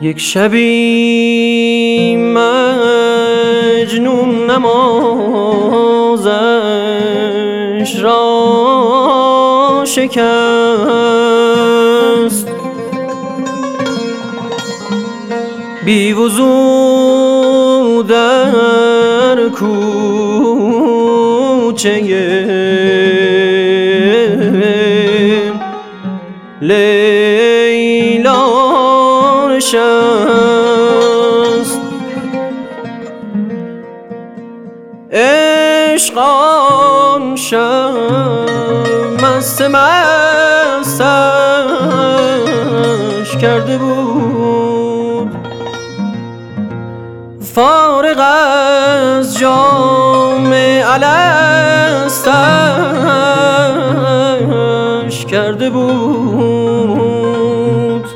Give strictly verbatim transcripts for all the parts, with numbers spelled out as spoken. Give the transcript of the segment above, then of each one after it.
یک شبی مجنون نمازش را شکست، بی وضو در کوچه لیلا نشست. عشق آن شب مست مستش کرده بود، فارغ از جام الستش کرده بود.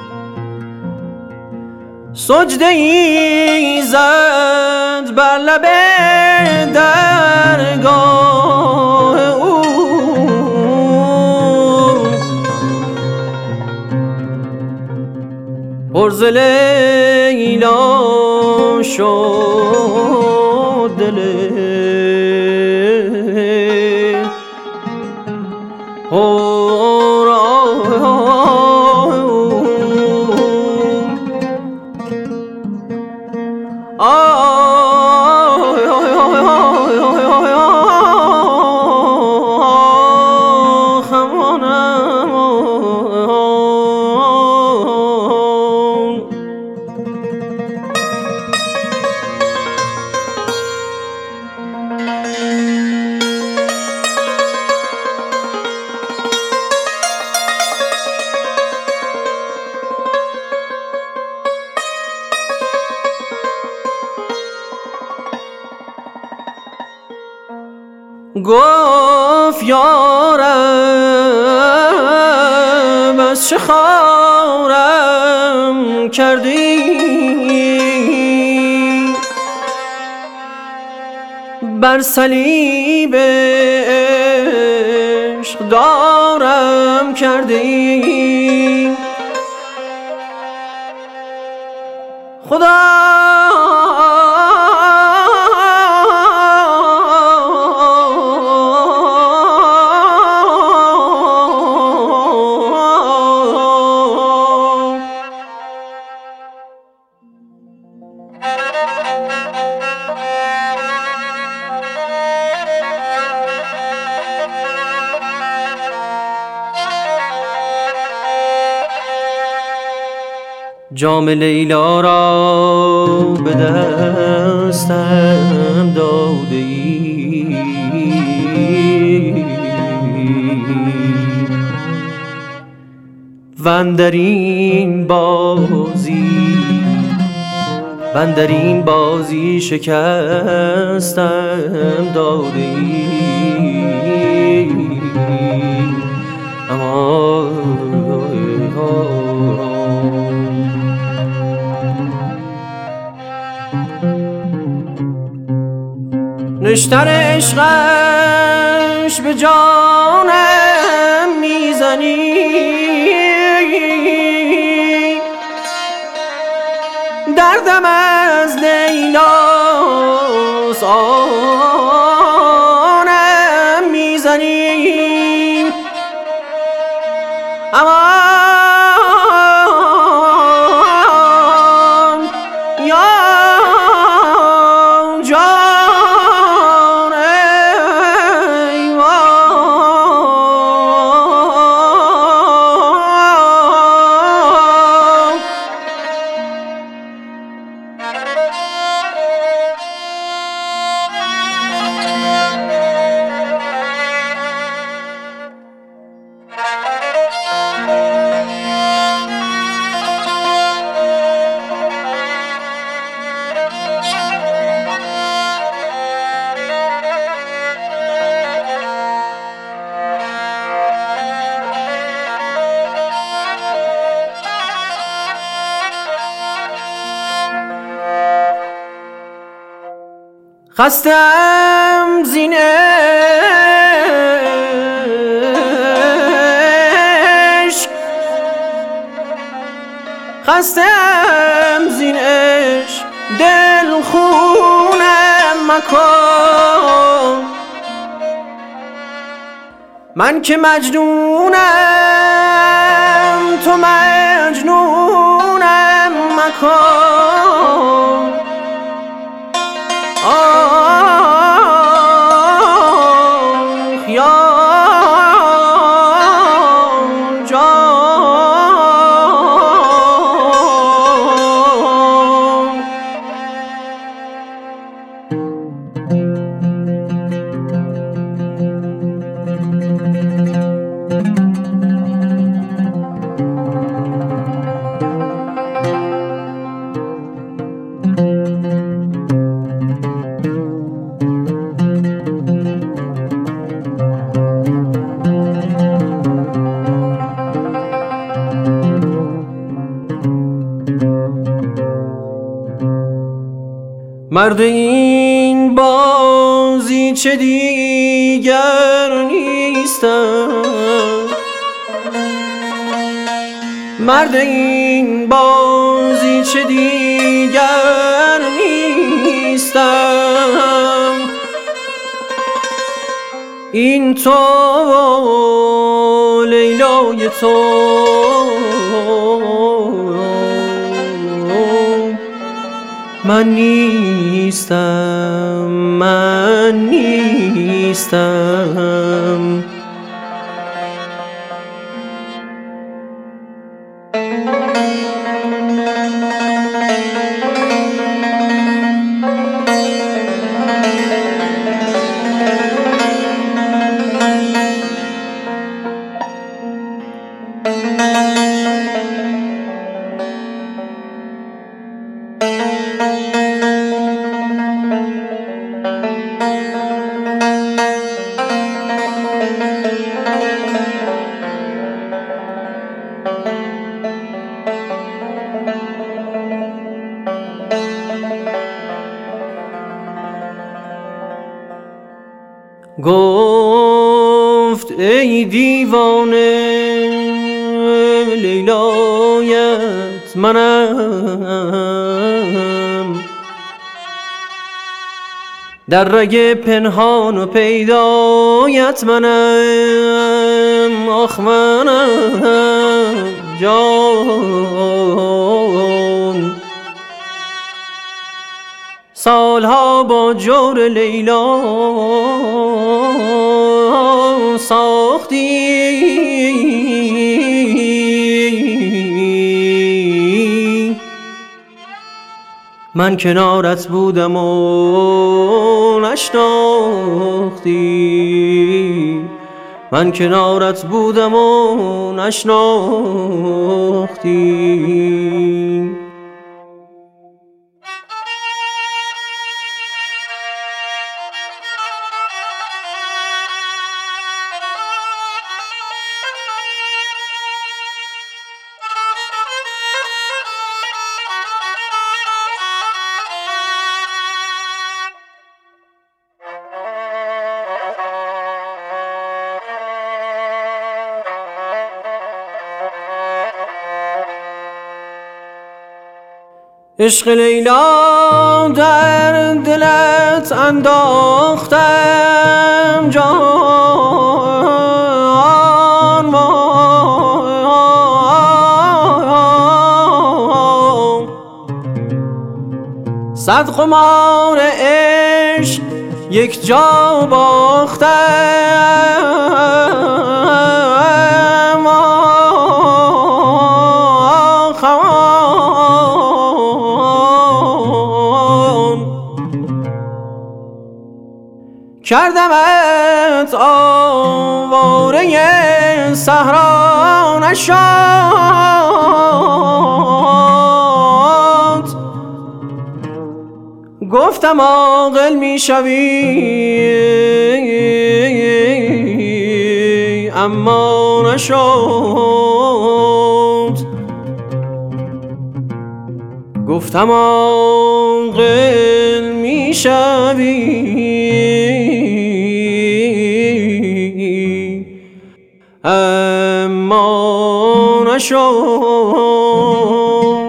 سجده ای زد بر لب درگاه او، پر ز لیلا شد دل گفت یارم از چه خارم کردی، بر صلیب عشق دارم کردی. خدا جام لیلا را به دستم داده ای، وندرین بازی وندرین بازی شکستم داده ای. اما نشتر عشقش به جانم میزنی، دردم از لیلاست آنم میزنی. اما خستم زین عشق، خستم زین عشق دل خونم مکن. من که مجنونم تو مجنونم مکن. آه یا مرد این بازی چه دیگر نیستم. مرد این بازی چه دیگر نیستم. این تو لیلای تو من نیستم، من نیستم. گفت ای دیوانه لیلایت منم، در رگ پنهان و پیدایت منم. آخ منم جان، سالها با جور لیلا ساختی. من کنارت بودم و نشناختی. من کنارت بودم و نشناختی. عشق لیلا در دلت انداختم جان، صد قمار عشق یک جا باختم. کردمت آواره صحرا نشد. گفتم عاقل میشوی اما نشد. گفتم عاقل میشوی اما نشد.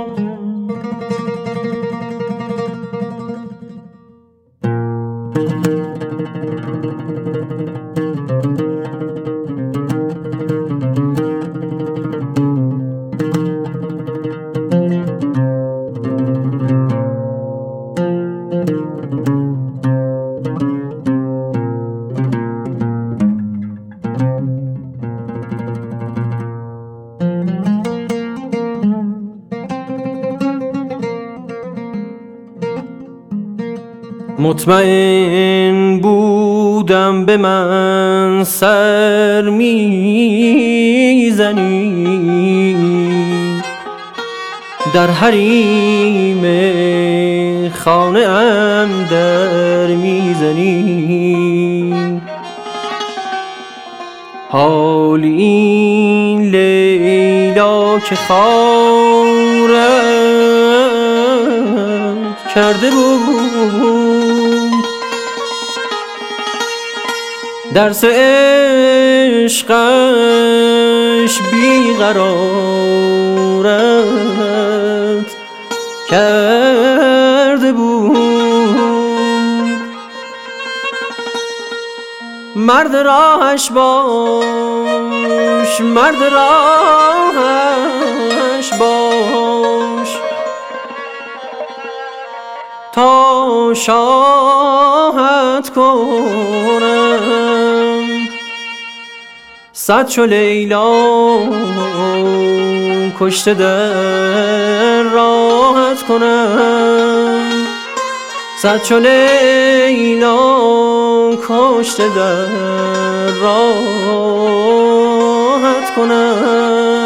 مطمئن بودم به من سر میزنی، در حریم خانه ام در میزنی. حال این لیلا که خارت کرده بود، درس عشقش بیقرارت کرده بود. مرد راهش باش، مرد راهش باش، تا شاهد کنم. صد چو لیلا کشته در راحت کنم، صد چو لیلا کشته در راحت کنم.